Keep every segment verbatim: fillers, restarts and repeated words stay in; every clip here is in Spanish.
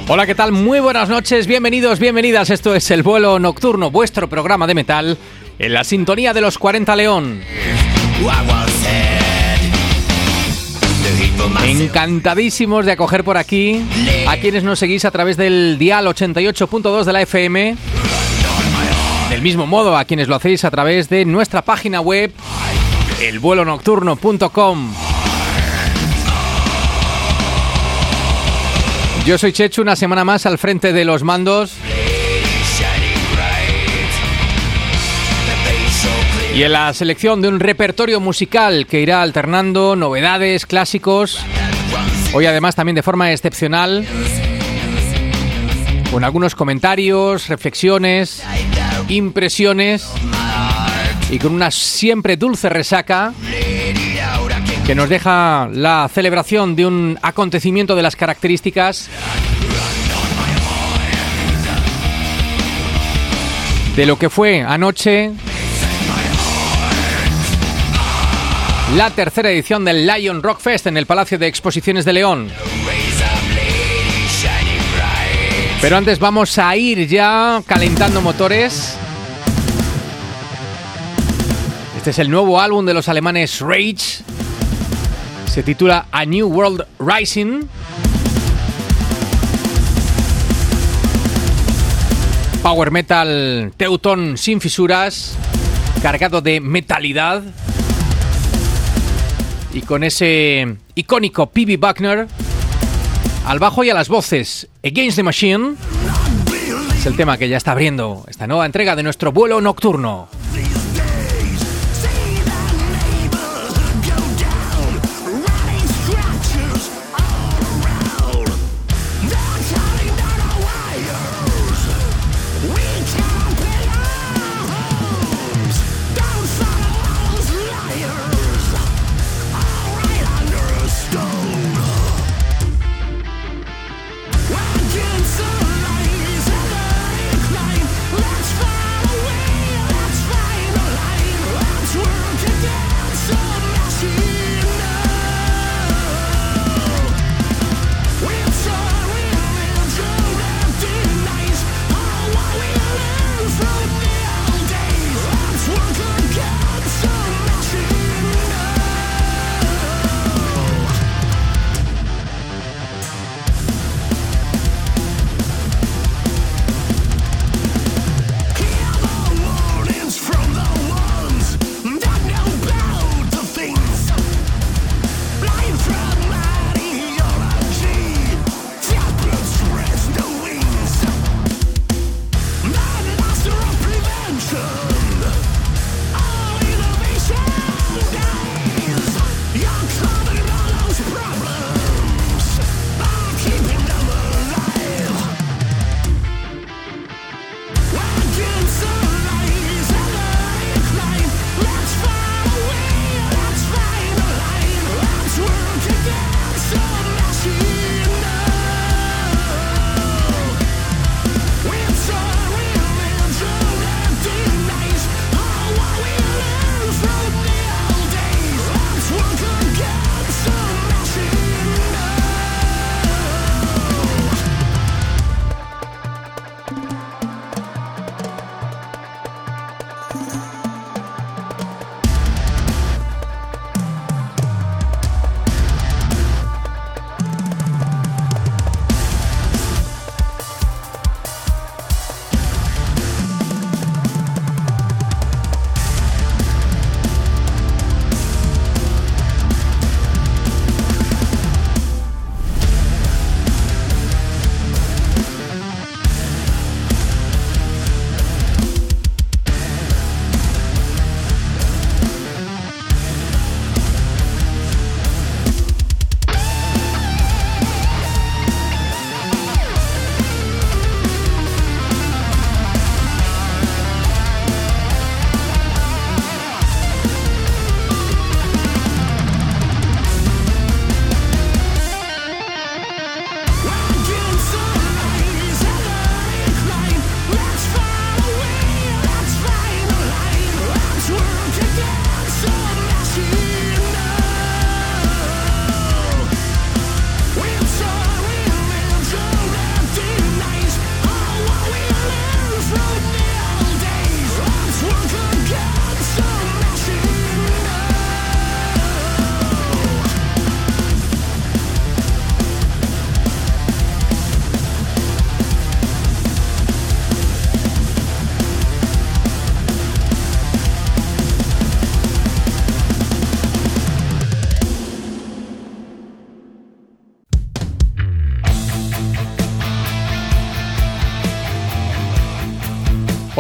Hola, ¿qué tal? Muy buenas noches, bienvenidos, bienvenidas. Esto es El Vuelo Nocturno, vuestro programa de metal en la sintonía de los cuarenta León. Encantadísimos de acoger por aquí a quienes nos seguís a través del dial ochenta y ocho punto dos de la F M. Del mismo modo, a quienes lo hacéis a través de nuestra página web, el vuelo nocturno punto com. Yo soy Chechu, una semana más al frente de los mandos. Y en la selección de un repertorio musical que irá alternando novedades, clásicos. Hoy además también de forma excepcional, con algunos comentarios, reflexiones, impresiones y con una siempre dulce resaca que nos deja la celebración de un acontecimiento de las características de lo que fue anoche la tercera edición del Lion Rock Fest en el Palacio de Exposiciones de León. Pero antes vamos a ir ya calentando motores. Este es el nuevo álbum de los alemanes Rage. Se titula A New World Rising. Power metal teutón sin fisuras, cargado de metalidad. Y con ese icónico P B Buckner al bajo y a las voces. Against the Machine es el tema que ya está abriendo esta nueva entrega de nuestro vuelo nocturno.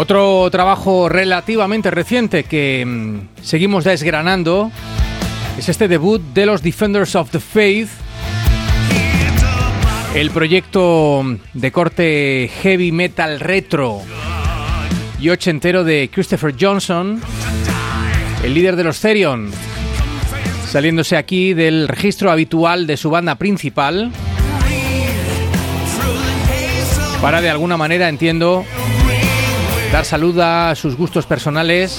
Otro trabajo relativamente reciente que mmm, seguimos desgranando es este debut de los Defenders of the Faith, el proyecto de corte heavy metal retro y ochentero de Christopher Johnson, el líder de los Therion, saliéndose aquí del registro habitual de su banda principal para, de alguna manera, entiendo, dar salud a sus gustos personales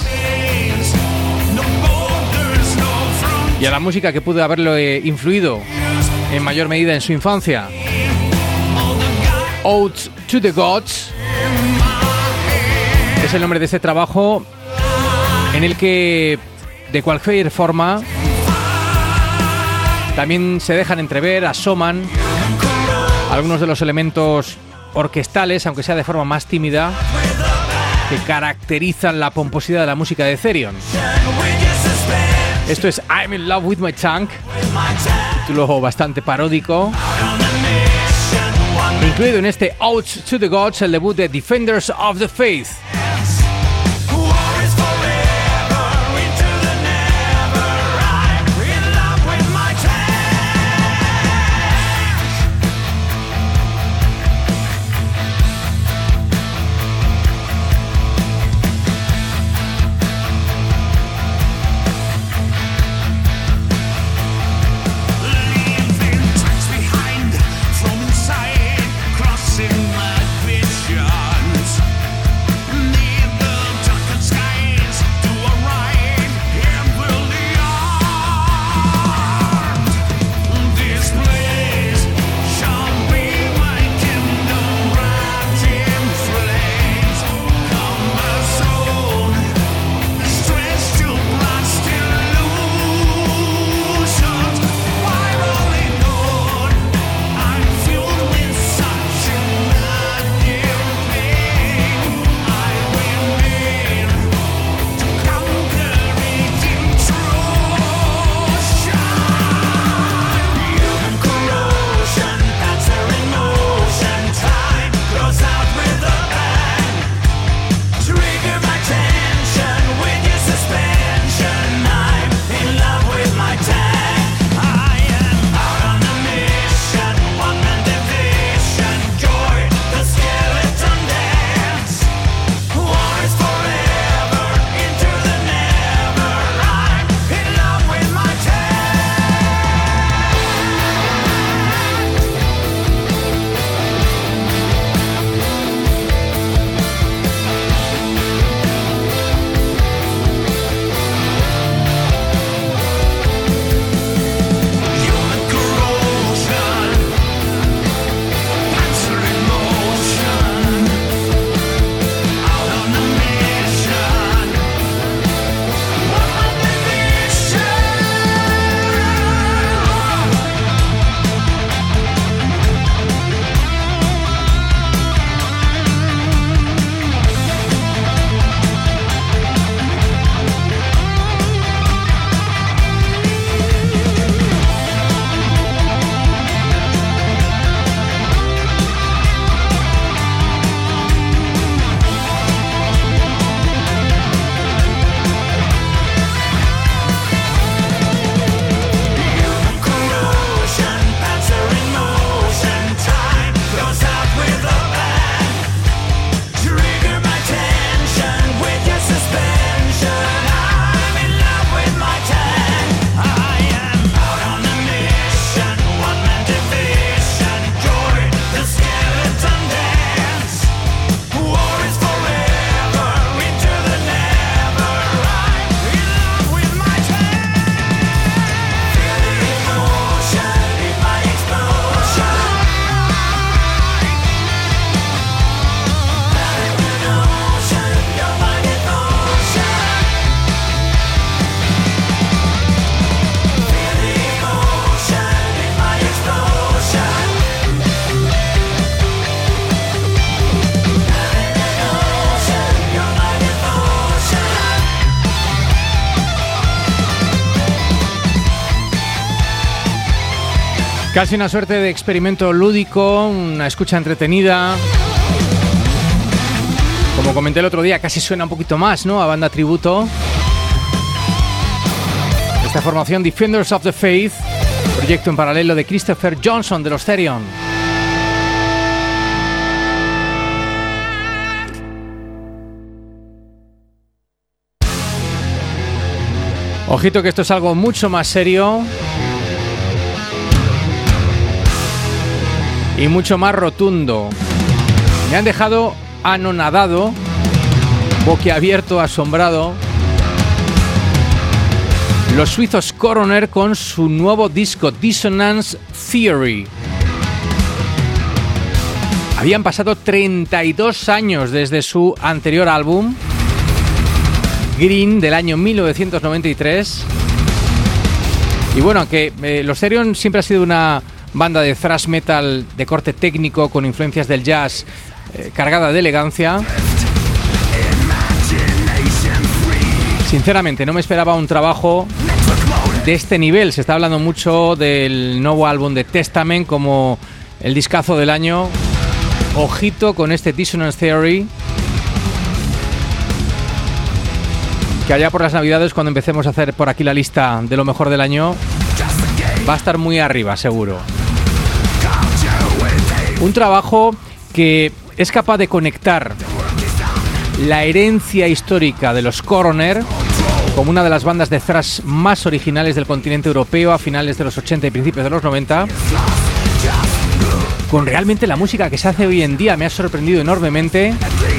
y a la música que pudo haberle influido en mayor medida en su infancia. Odes to the Gods es el nombre de este trabajo, en el que, de cualquier forma, también se dejan entrever, asoman algunos de los elementos orquestales, aunque sea de forma más tímida, que caracterizan la pomposidad de la música de Therion. Esto es I'm in Love with My Tank, título bastante paródico, incluido en este Odes to the Gods, el debut de Defenders of the Faith. Casi una suerte de experimento lúdico, una escucha entretenida, Como comenté el otro día, casi suena un poquito más, ¿no?, a banda tributo. Esta formación Defenders of the Faith, proyecto en paralelo de Christopher Johnson de los Therion. Ojito que esto es algo mucho más serio y mucho más rotundo. Me han dejado anonadado, boquiabierto, asombrado, los suizos Coroner con su nuevo disco Dissonance Theory. Habían pasado treinta y dos años desde su anterior álbum, Green, del año mil novecientos noventa y tres. Y bueno, aunque eh, los Therion siempre ha sido una banda de thrash metal de corte técnico con influencias del jazz, eh, cargada de elegancia, sinceramente no me esperaba un trabajo de este nivel. Se está hablando mucho del nuevo álbum de Testament como el discazo del año. Ojito con este Dissonance Theory, que allá por las navidades, cuando empecemos a hacer por aquí la lista de lo mejor del año, va a estar muy arriba, seguro. Un trabajo que es capaz de conectar la herencia histórica de los Coroner como una de las bandas de thrash más originales del continente europeo a finales de los ochenta y principios de los noventa, con realmente la música que se hace hoy en día. Me ha sorprendido enormemente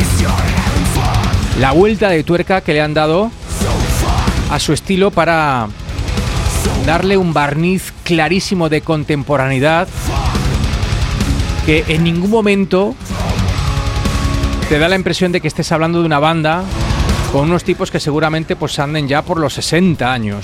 la vuelta de tuerca que le han dado a su estilo para darle un barniz clarísimo de contemporaneidad que en ningún momento te da la impresión de que estés hablando de una banda con unos tipos que seguramente pues anden ya por los sesenta años.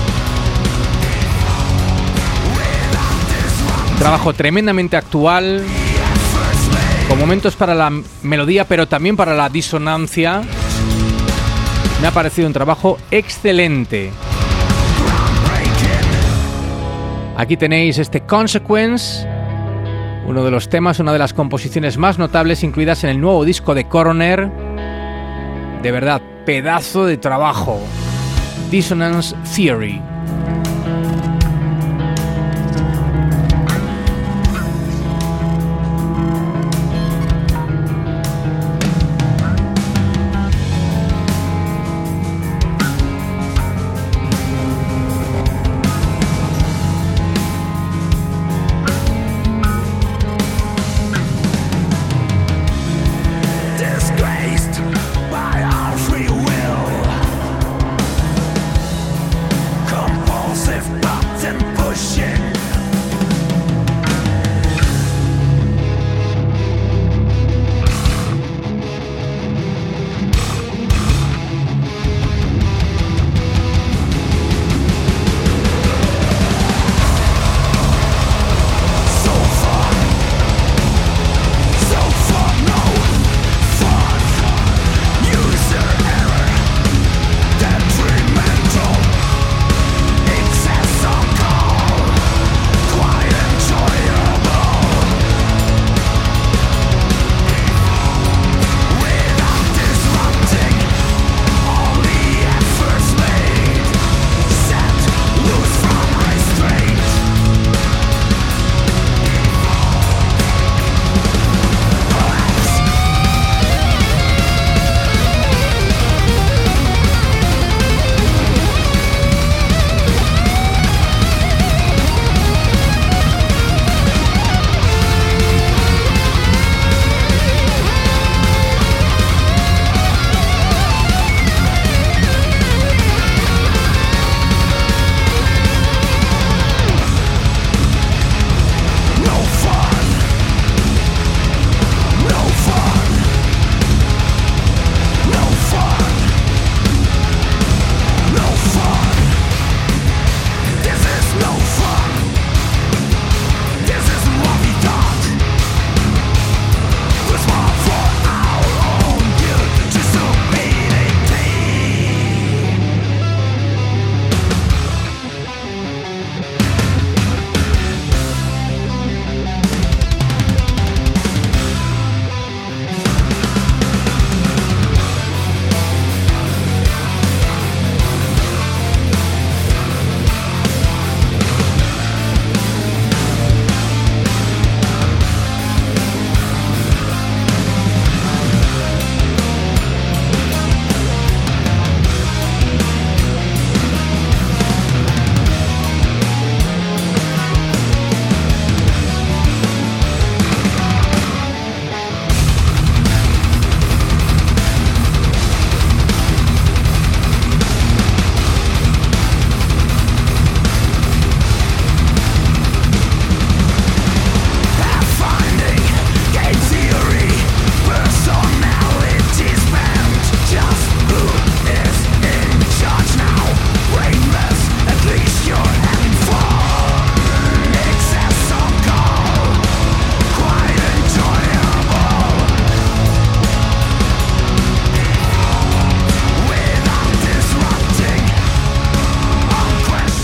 Un trabajo tremendamente actual, con momentos para la melodía pero también para la disonancia. Me ha parecido un trabajo excelente. Aquí tenéis este Consequence, uno de los temas, una de las composiciones más notables incluidas en el nuevo disco de Coroner. De verdad, pedazo de trabajo. Dissonance Theory. Come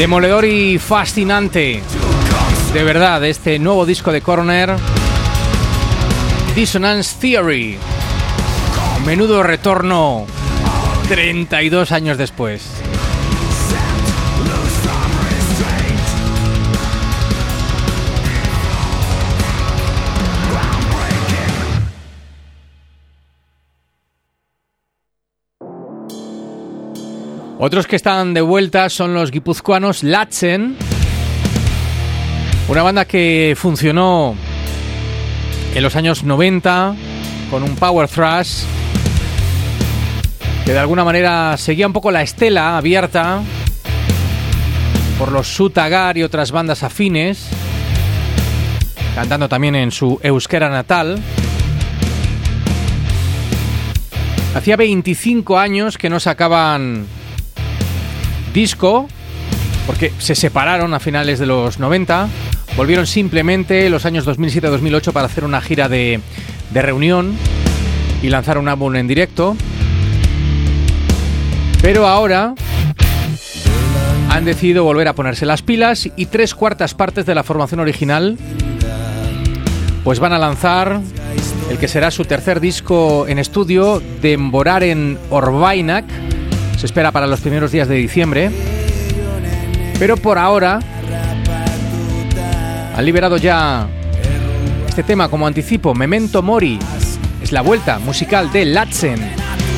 Demoledor y fascinante, de verdad, este nuevo disco de Coroner, Dissonance Theory. Menudo retorno treinta y dos años después. Otros que están de vuelta son los guipuzcoanos Latzen, una banda que funcionó en los años noventa con un power thrash que de alguna manera seguía un poco la estela abierta por los Sutagar y otras bandas afines, cantando también en su euskera natal. Hacía veinticinco años que no sacaban disco, porque se separaron a finales de los noventa, volvieron simplemente los años dos mil siete a dos mil ocho para hacer una gira de, de reunión y lanzar un álbum en directo, pero ahora han decidido volver a ponerse las pilas y tres cuartas partes de la formación original pues van a lanzar el que será su tercer disco en estudio, Denboraren Orbainak. Se espera para los primeros días de diciembre, pero por ahora han liberado ya este tema como anticipo, Memento Mori. Es la vuelta musical de Latzen.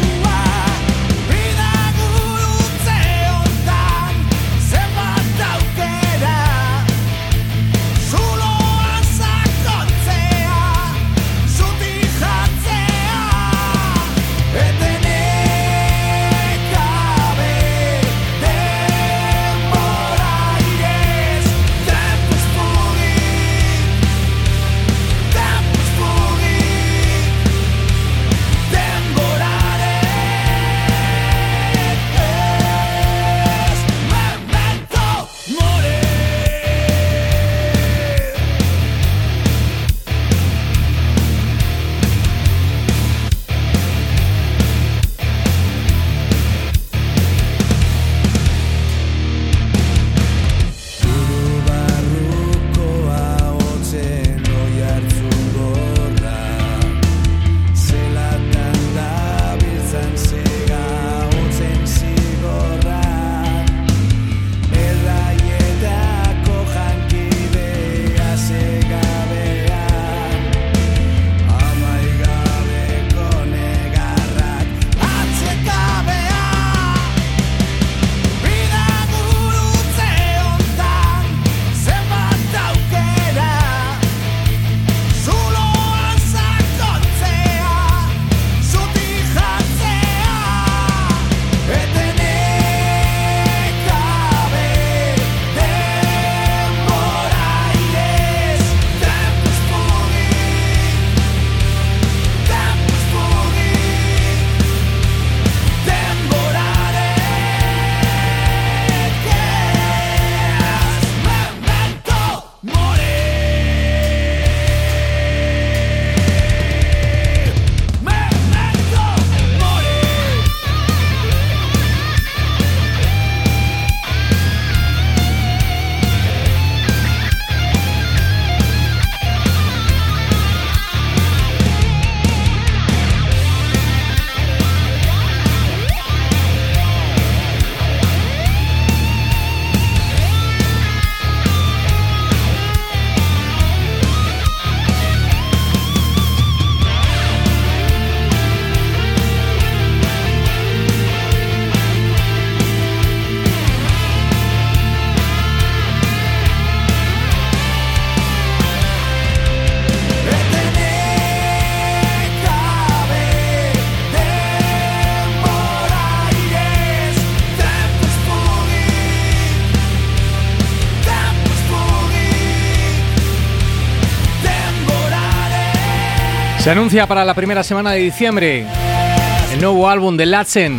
Se anuncia para la primera semana de diciembre el nuevo álbum de Latzen.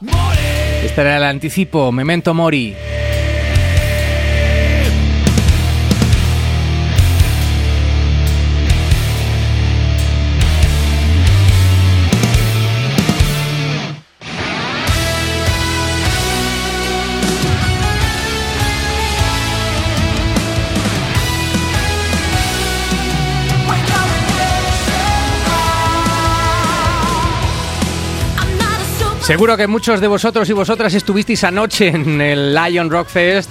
Este era el anticipo, Memento Mori. Seguro que muchos de vosotros y vosotras estuvisteis anoche en el Lion Rock Fest.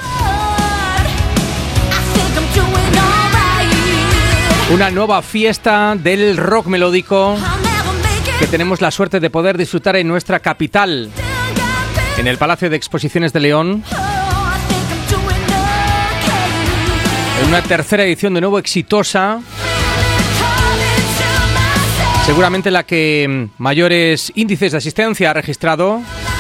Una nueva fiesta del rock melódico que tenemos la suerte de poder disfrutar en nuestra capital, en el Palacio de Exposiciones de León. En una tercera edición de nuevo exitosa. Seguramente la que mayores índices de asistencia ha registrado.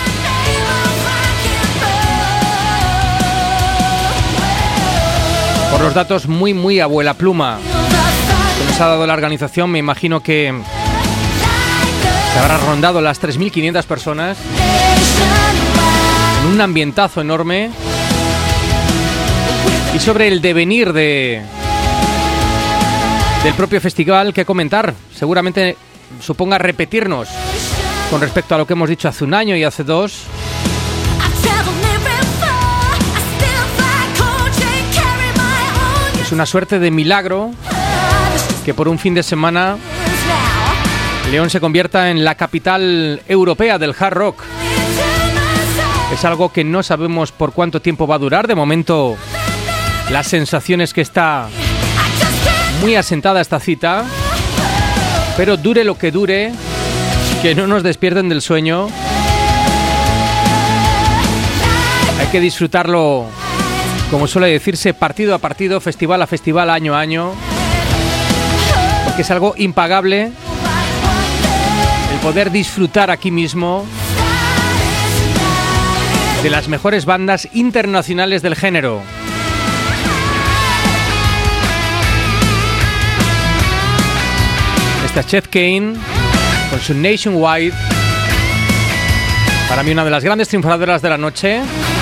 Por los datos muy, muy abuela pluma que nos ha dado la organización, me imagino que se habrá rondado las tres mil quinientas personas. En un ambientazo enorme. Y sobre el devenir de... del propio festival, que comentar. Seguramente suponga repetirnos con respecto a lo que hemos dicho hace un año y hace dos. Es una suerte de milagro que por un fin de semana León se convierta en la capital europea del hard rock. Es algo que no sabemos por cuánto tiempo va a durar. De momento, la sensación es que está muy asentada esta cita, pero dure lo que dure, que no nos despierten del sueño. Hay que disfrutarlo, como suele decirse, partido a partido, festival a festival, año a año, porque es algo impagable el poder disfrutar aquí mismo de las mejores bandas internacionales del género. Chet Kane con su Nationwide, para mí una de las grandes triunfadoras de la noche.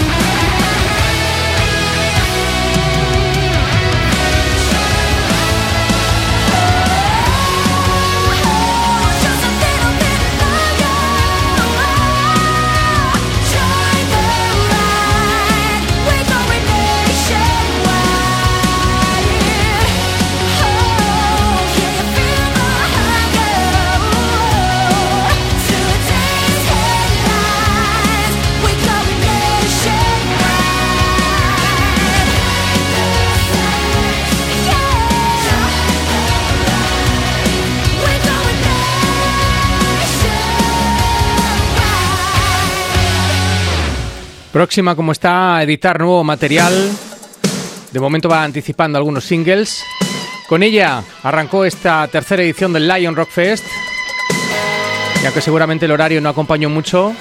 Próxima, como está, a editar nuevo material. De momento va anticipando algunos singles. Con ella arrancó esta tercera edición del Lion Rock Fest, ya que seguramente el horario no acompañó mucho.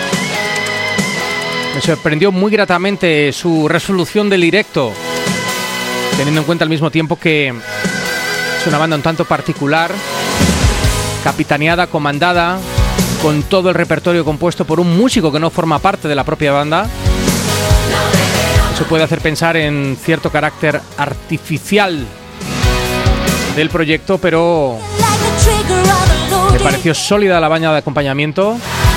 Me sorprendió muy gratamente su resolución del directo, teniendo en cuenta al mismo tiempo que es una banda un tanto particular, capitaneada, comandada, con todo el repertorio compuesto por un músico que no forma parte de la propia banda. Eso puede hacer pensar en cierto carácter artificial del proyecto, pero me pareció sólida la banda de acompañamiento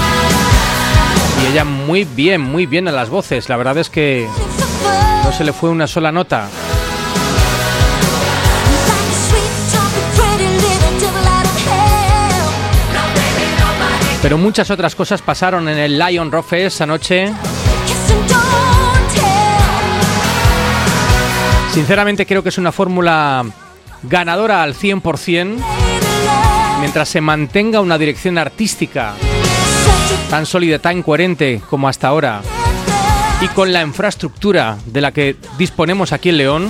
y ella muy bien, muy bien en las voces. La verdad es que no se le fue una sola nota. Pero muchas otras cosas pasaron en el Lion Rock Fest anoche. Sinceramente creo que es una fórmula ganadora al cien por ciento, mientras se mantenga una dirección artística tan sólida, tan coherente como hasta ahora, y con la infraestructura de la que disponemos aquí en León.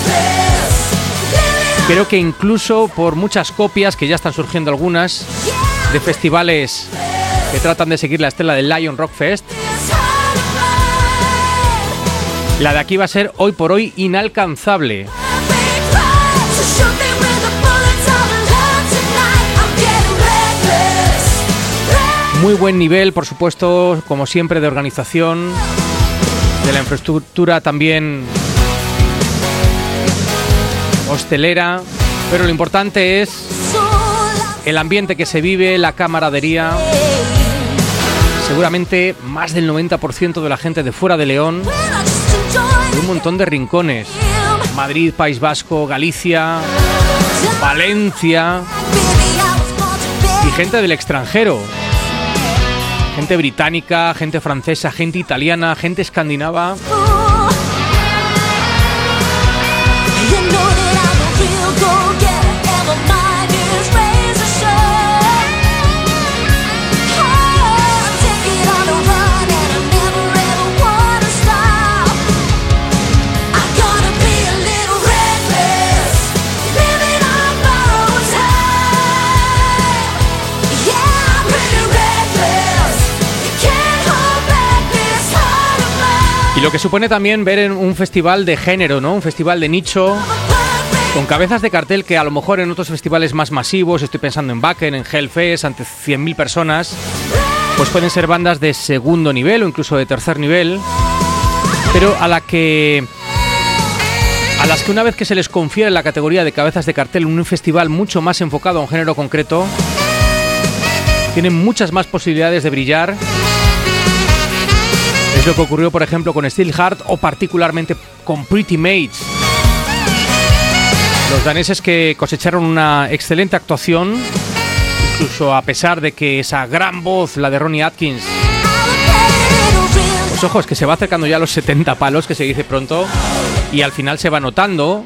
Creo que incluso por muchas copias, que ya están surgiendo algunas, de festivales que tratan de seguir la estela del Lion Rock Fest, la de aquí va a ser hoy por hoy inalcanzable. Muy buen nivel, por supuesto, como siempre, de organización, de la infraestructura también hostelera, pero lo importante es el ambiente que se vive, la camaradería. Seguramente más del noventa por ciento de la gente de fuera de León, de un montón de rincones: Madrid, País Vasco, Galicia, Valencia, y gente del extranjero, Gente británica, gente francesa, gente italiana, gente escandinava. Y lo que supone también ver en un festival de género, ¿no? Un festival de nicho, con cabezas de cartel que a lo mejor en otros festivales más masivos, estoy pensando en Wacken, en Hellfest, ante cien mil personas, pues pueden ser bandas de segundo nivel o incluso de tercer nivel, pero a la que a las que una vez que se les confiere la categoría de cabezas de cartel en un festival mucho más enfocado a un género concreto, tienen muchas más posibilidades de brillar. Es lo que ocurrió, por ejemplo, con Steelheart o particularmente con Pretty Mates. Los daneses que cosecharon una excelente actuación, incluso a pesar de que esa gran voz, la de Ronnie Atkins, pues ojo, es que se va acercando ya a los setenta palos, que se dice pronto, y al final se va notando.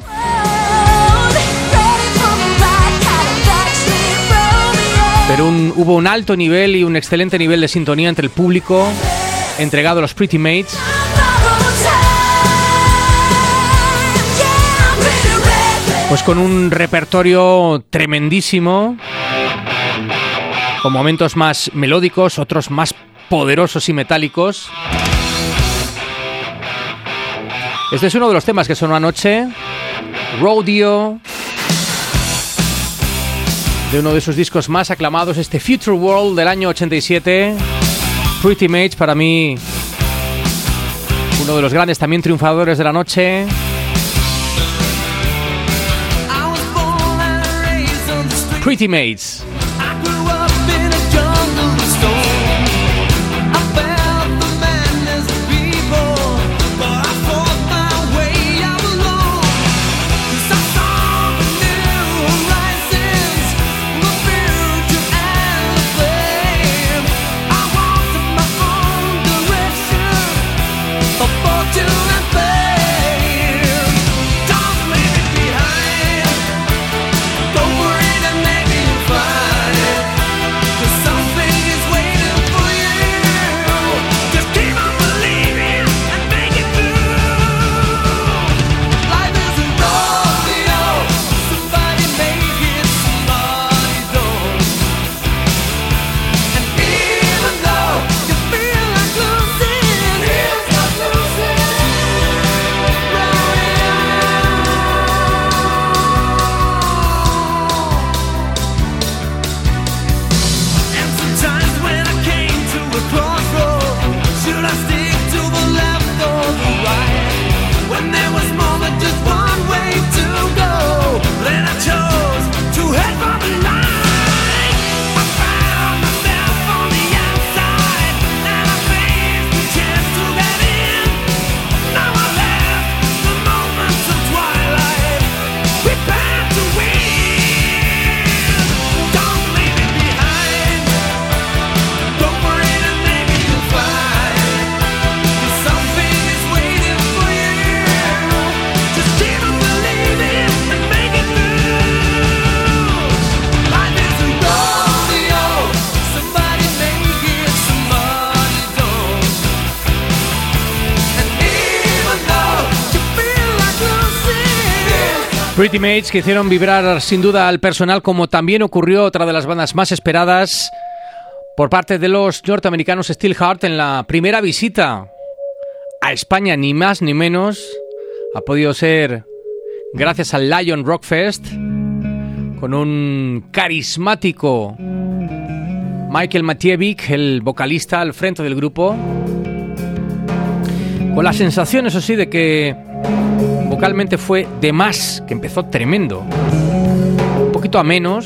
Pero un, hubo un alto nivel y un excelente nivel de sintonía entre el público entregado a los Pretty Mates. Pues con un repertorio tremendísimo, con momentos más melódicos, otros más poderosos y metálicos. Este es uno de los temas que sonó anoche, Rodeo, de uno de sus discos más aclamados, este Future World del año ochenta y siete. Pretty Mates, para mí, uno de los grandes también triunfadores de la noche. Pretty Mates. Pretty Mates, que hicieron vibrar sin duda al personal, como también ocurrió otra de las bandas más esperadas por parte de los norteamericanos, Steelheart, en la primera visita a España, ni más ni menos. Ha podido ser gracias al Lion Rock Fest, con un carismático Michael Matievic, el vocalista, al frente del grupo, con la sensación, eso sí, de que vocalmente fue de más, que empezó tremendo, un poquito a menos,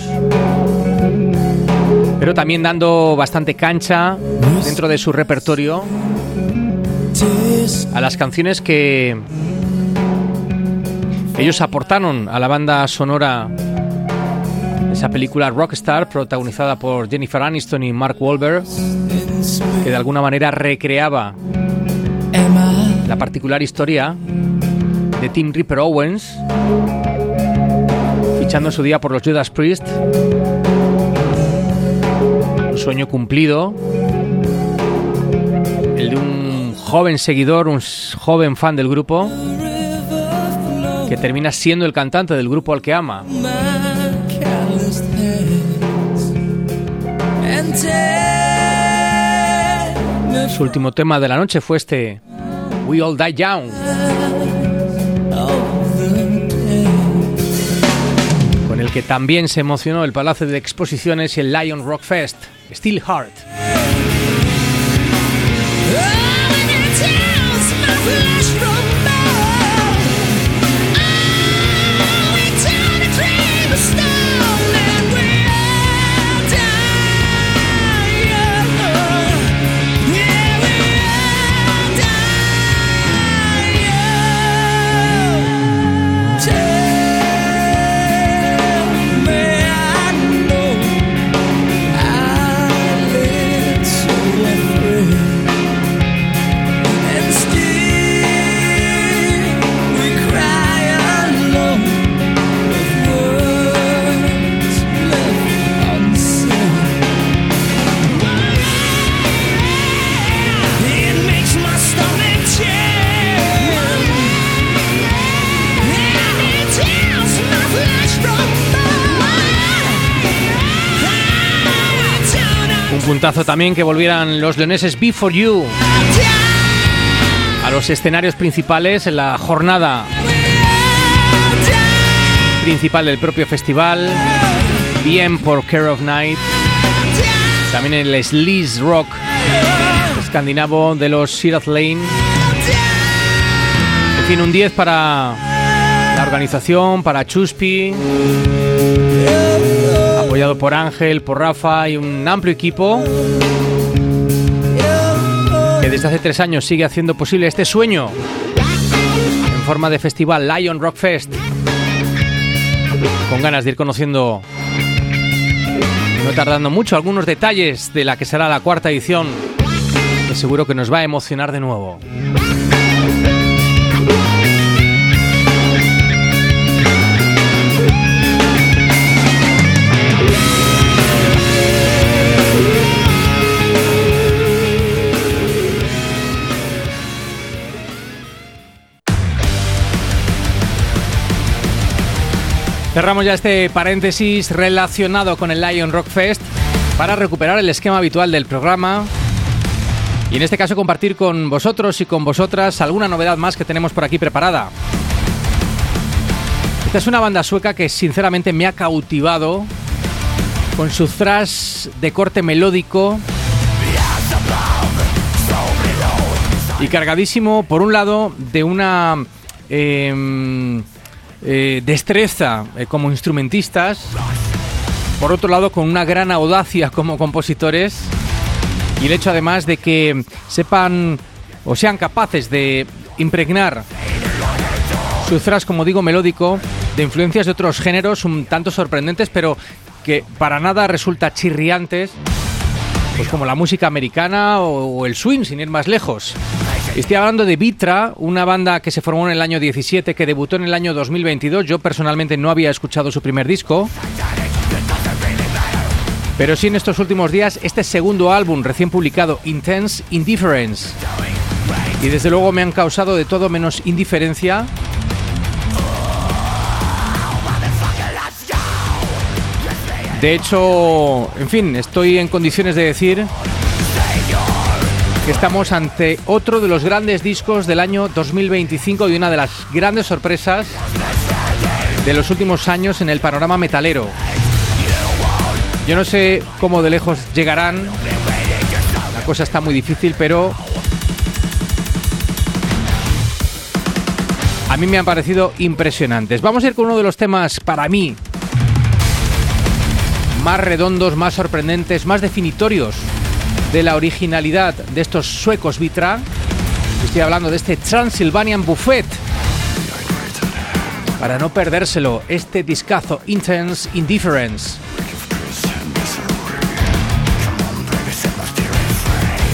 pero también dando bastante cancha dentro de su repertorio a las canciones que ellos aportaron a la banda sonora de esa película Rockstar, protagonizada por Jennifer Aniston y Mark Wahlberg. que de alguna manera recreaba la particular historia de Tim Ripper Owens, fichando en su día por los Judas Priest. Un sueño cumplido, el de un joven seguidor, un joven fan del grupo, que termina siendo el cantante del grupo al que ama. Su último tema de la noche fue este We All Die Young, con el que también se emocionó el Palacio de Exposiciones y el Lion Rock Fest, Steel Heart. Puntazo también que volvieran los leoneses Be For You a los escenarios principales en la jornada principal del propio festival, bien por Care of Night, también el sleaze rock escandinavo de los Sirath Lane. En fin, un diez para la organización, para Chuspi, apoyado por Ángel, por Rafa y un amplio equipo que desde hace tres años sigue haciendo posible este sueño en forma de festival Lion Rock Fest, con ganas de ir conociendo, no tardando mucho, algunos detalles de la que será la cuarta edición, que seguro que nos va a emocionar de nuevo. Cerramos ya este paréntesis relacionado con el Lion Rock Fest para recuperar el esquema habitual del programa y en este caso compartir con vosotros y con vosotras alguna novedad más que tenemos por aquí preparada. Esta es una banda sueca que sinceramente me ha cautivado con su thrash de corte melódico y cargadísimo, por un lado, de una eh, eh, destreza eh, como instrumentistas, por otro lado con una gran audacia como compositores, y el hecho además de que sepan o sean capaces de impregnar su thrash, como digo, melódico, de influencias de otros géneros un tanto sorprendentes, pero que para nada resulta chirriantes, pues como la música americana o, o el swing, sin ir más lejos. Estoy hablando de Vitra, una banda que se formó en el año diecisiete, que debutó en el año dos mil veintidós. Yo personalmente no había escuchado su primer disco, pero sí en estos últimos días este segundo álbum recién publicado, Intense Indifference, y desde luego me han causado de todo menos indiferencia. De hecho, en fin, estoy en condiciones de decir que estamos ante otro de los grandes discos del año dos mil veinticinco y una de las grandes sorpresas de los últimos años en el panorama metalero. Yo no sé cómo de lejos llegarán, la cosa está muy difícil, pero a mí me han parecido impresionantes. Vamos a ir con uno de los temas, para mí, más redondos, más sorprendentes, más definitorios de la originalidad de estos suecos Vitra. Estoy hablando de este Transylvanian Buffet. Para no perdérselo, este discazo Intense Indifference.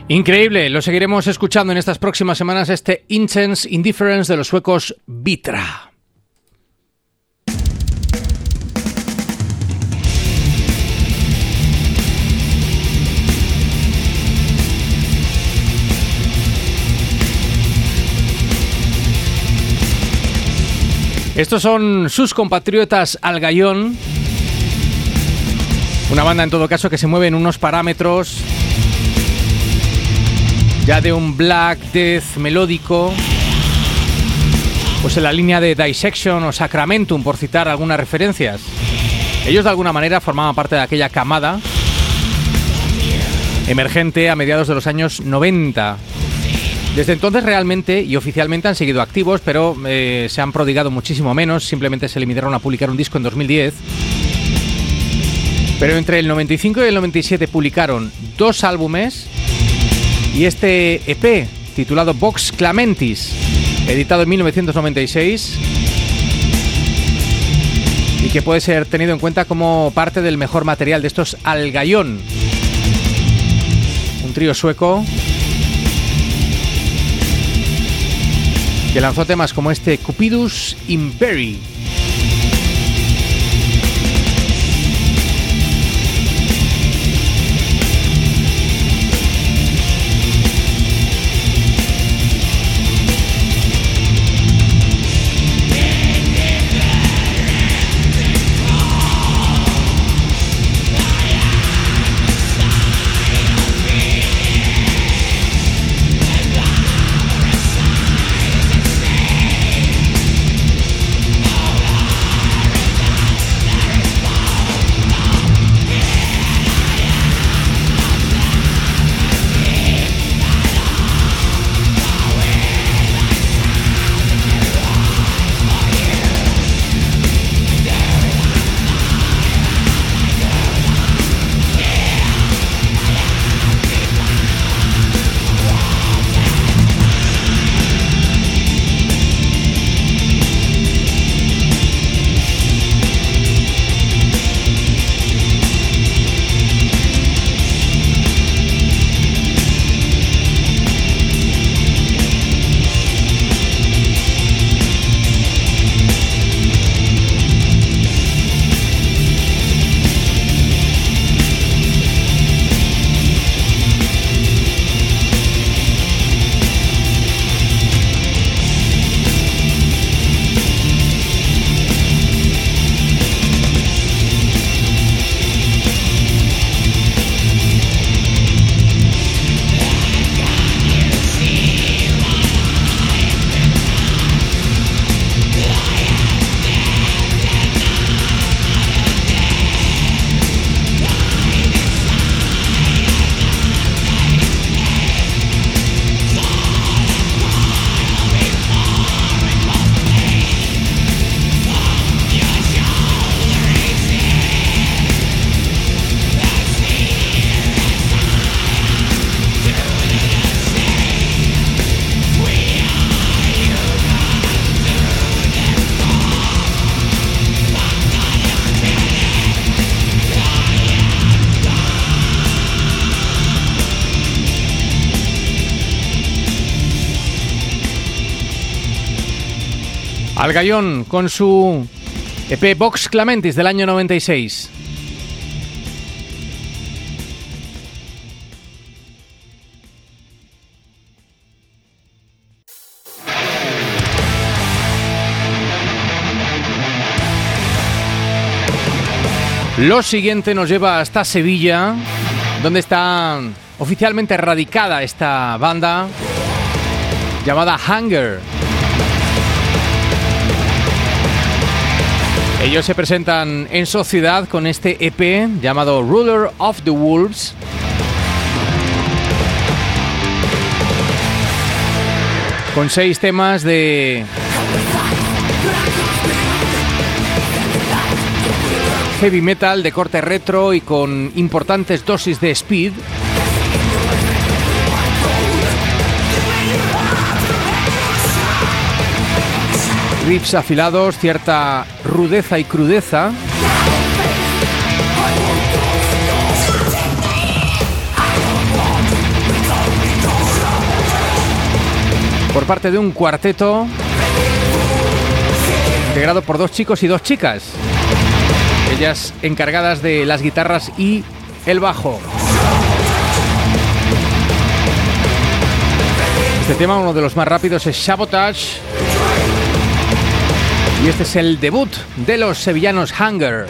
Increíble, lo seguiremos escuchando en estas próximas semanas, este Intense Indifference de los suecos Vitra. Estos son sus compatriotas Al Gallón, una banda en todo caso que se mueve en unos parámetros ya de un black death melódico, pues en la línea de Dissection o Sacramentum, por citar algunas referencias. Ellos de alguna manera formaban parte de aquella camada emergente a mediados de los años noventa. Desde entonces realmente y oficialmente han seguido activos, pero eh, se han prodigado muchísimo menos. Simplemente se limitaron a publicar un disco en dos mil diez. Pero entre el noventa y cinco y el noventa y siete publicaron dos álbumes y este E P titulado Vox Clamentis, editado en mil novecientos noventa y seis y que puede ser tenido en cuenta como parte del mejor material de estos Al Gallón, un trío sueco que lanzó temas como este Cupidus Imperi. Al Gallón con su E P Vox Clamentis del año noventa y seis. Lo siguiente nos lleva hasta Sevilla, donde está oficialmente radicada esta banda llamada Hunger. Ellos se presentan en sociedad con este E P llamado Ruler of the Wolves. Con seis temas de heavy metal de corte retro y con importantes dosis de speed. Riffs afilados, cierta rudeza y crudeza. por parte de un cuarteto integrado por dos chicos y dos chicas, ellas encargadas de las guitarras y el bajo. Este tema, uno de los más rápidos, es Sabotage, y este es el debut de los sevillanos Hunger.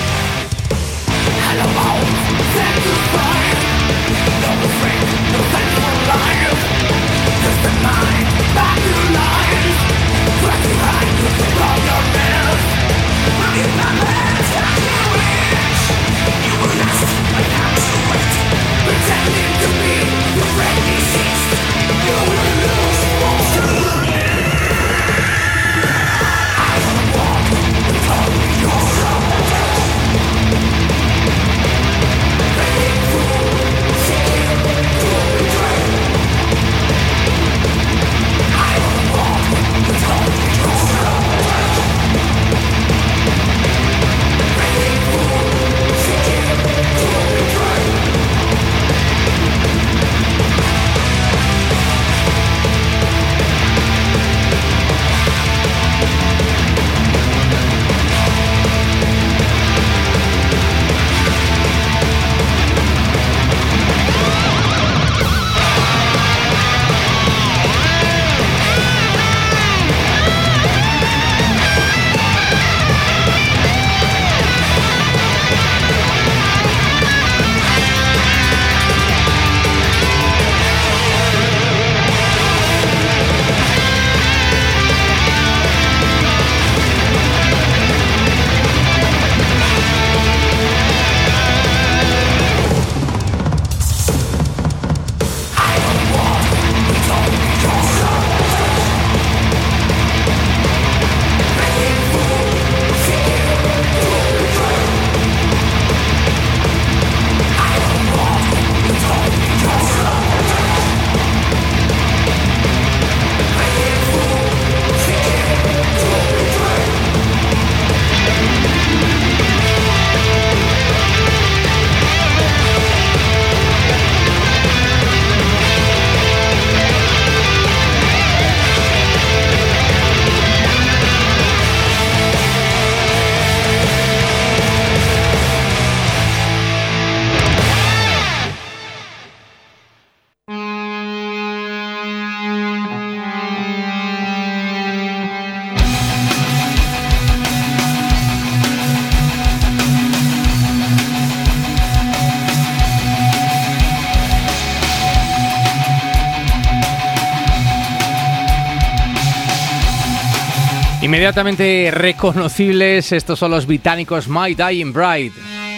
Inmediatamente reconocibles, estos son los británicos My Dying Bride,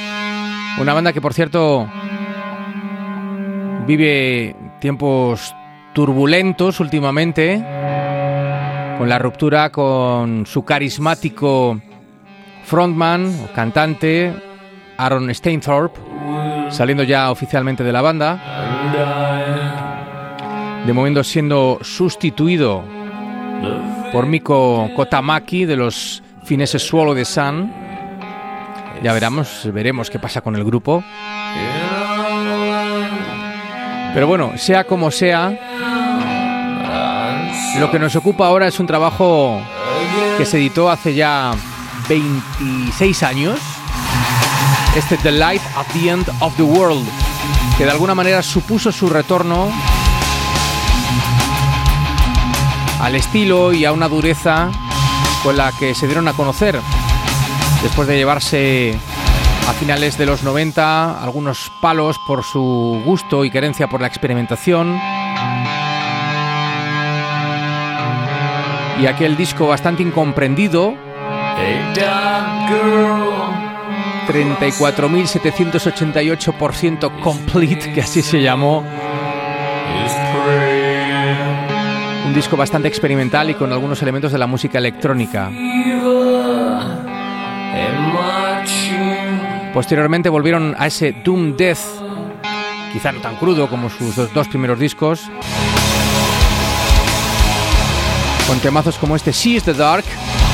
una banda que, por cierto, vive tiempos turbulentos últimamente, con la ruptura con su carismático frontman o cantante Aaron Stainthorpe, saliendo ya oficialmente de la banda, de momento siendo sustituido por Miko Kotamaki de los fineses Swallow the Sun. Ya veremos, veremos qué pasa con el grupo. Pero bueno, sea como sea, lo que nos ocupa ahora es un trabajo que se editó hace ya veintiséis años, este The Light at the End of the World, que de alguna manera supuso su retorno al estilo y a una dureza con la que se dieron a conocer después de llevarse a finales de los noventa algunos palos por su gusto y querencia por la experimentación, y aquel disco bastante incomprendido, treinta y cuatro mil setecientos ochenta y ocho por ciento complete, que así se llamó. Un disco bastante experimental y con algunos elementos de la música electrónica. Posteriormente volvieron a ese Doom Death, quizá no tan crudo como sus dos, dos primeros discos, con temazos como este Seize the Dark,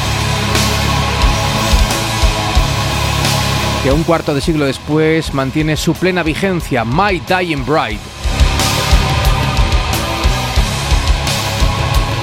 que un cuarto de siglo después mantiene su plena vigencia, My Dying Bride.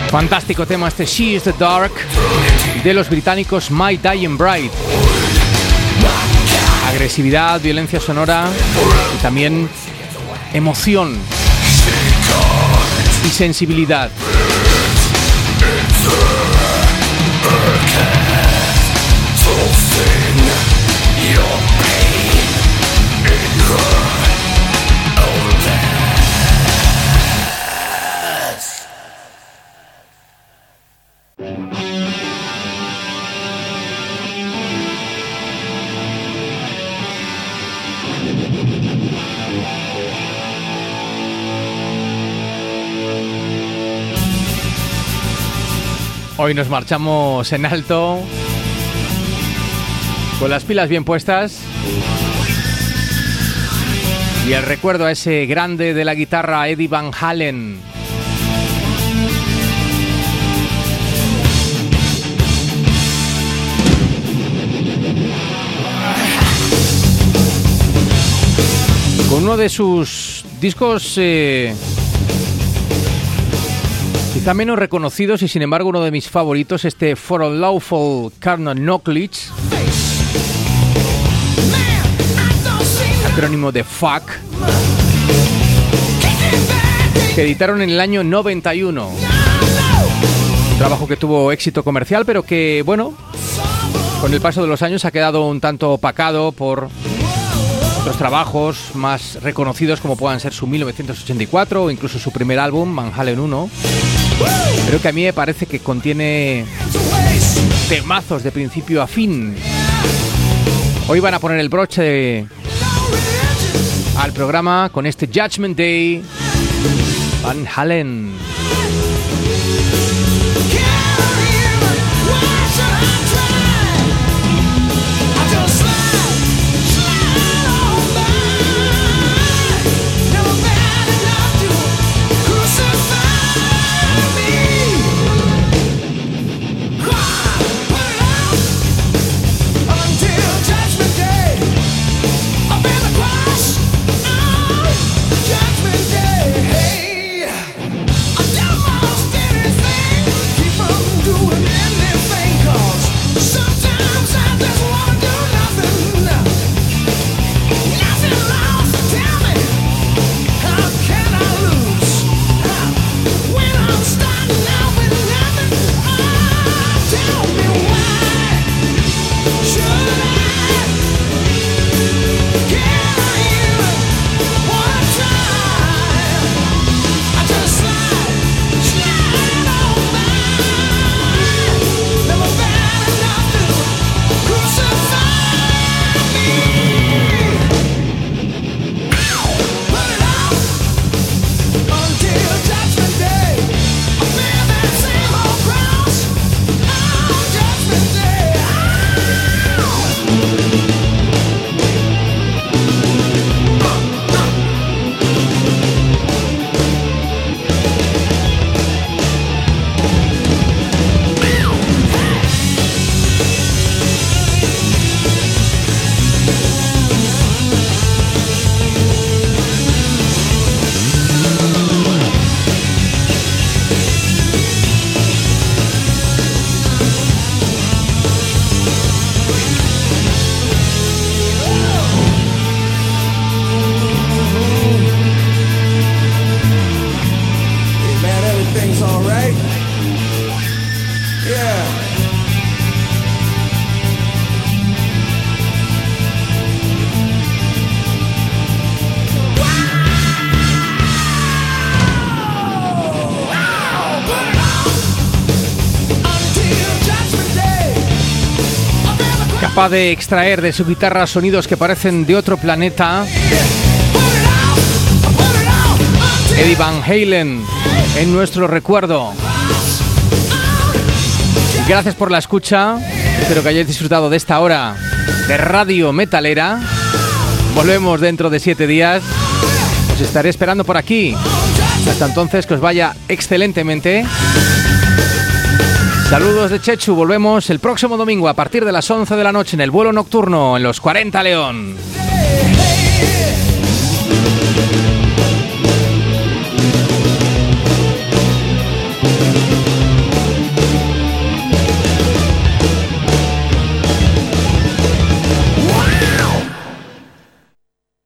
Fantástico tema este She is the Dark de los británicos My Dying Bride. Agresividad, violencia sonora y también emoción y sensibilidad. Hoy nos marchamos en alto, con las pilas bien puestas y el recuerdo a ese grande de la guitarra, Eddie Van Halen. Con uno de sus discos eh, quizá menos reconocidos y sin embargo uno de mis favoritos, este For Unlawful Carnal Knowledge, acrónimo de F U C, que editaron en el año noventa y uno. Un trabajo que tuvo éxito comercial, pero que, bueno, con el paso de los años ha quedado un tanto opacado por otros trabajos más reconocidos, como puedan ser su mil novecientos ochenta y cuatro o incluso su primer álbum, Van Halen uno, pero que a mí me parece que contiene temazos de principio a fin. Hoy van a poner el broche de, al programa con este Judgment Day, Van Halen. Capaz de extraer de su guitarra sonidos que parecen de otro planeta, Eddie Van Halen en nuestro recuerdo. Gracias por la escucha, espero que hayáis disfrutado de esta hora de Radio Metalera. Volvemos dentro de siete días, os estaré esperando por aquí. Hasta entonces, que os vaya excelentemente. Saludos de Chechu, volvemos el próximo domingo a partir de las once de la noche en el vuelo nocturno en los cuarenta León.